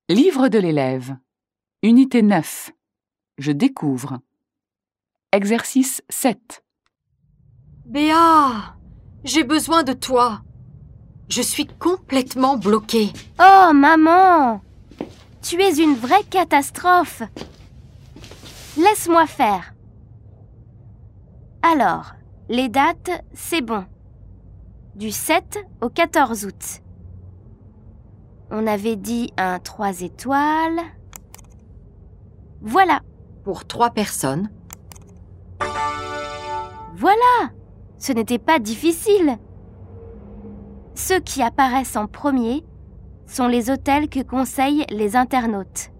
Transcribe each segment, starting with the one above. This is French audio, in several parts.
Livre de l'élève. Unité 9. Je découvre. Exercice 7. Béa, j'ai besoin de toi. Je suis complètement bloquée. Oh, maman! Tu es une vraie catastrophe. Laisse-moi faire. Alors, les dates, c'est bon. Du 7 au 14 août. On avait dit un 3 étoiles. Voilà. Pour 3 personnes. Voilà. Ce n'était pas difficile. Ceux qui apparaissent en premier sont les hôtels que conseillent les internautes.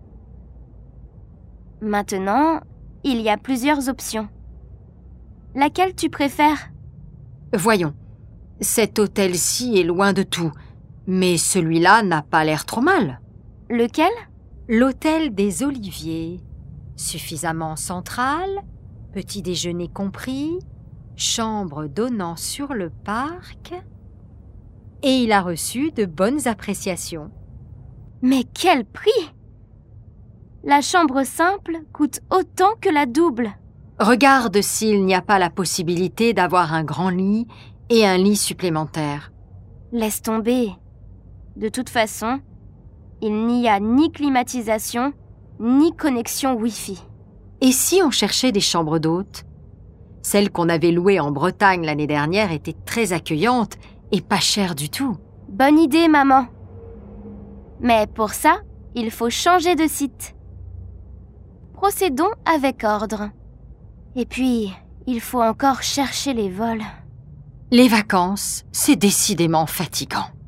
Maintenant, il y a plusieurs options. Laquelle tu préfères ? Voyons, cet hôtel-ci est loin de tout, mais celui-là n'a pas l'air trop mal. Lequel ? L'hôtel des Oliviers. Suffisamment central, petit déjeuner compris, chambre donnant sur le parc, et il a reçu de bonnes appréciations. Mais quel prix ! La chambre simple coûte autant que la double. Regarde s'il n'y a pas la possibilité d'avoir un grand lit et un lit supplémentaire. Laisse tomber. De toute façon, il n'y a ni climatisation, ni connexion Wi-Fi. Et si on cherchait des chambres d'hôtes ? Celles qu'on avait louées en Bretagne l'année dernière étaient très accueillantes et pas chères du tout. Bonne idée, maman. Mais pour ça, il faut changer de site. Procédons avec ordre. Et puis, il faut encore chercher les vols. Les vacances, c'est décidément fatigant.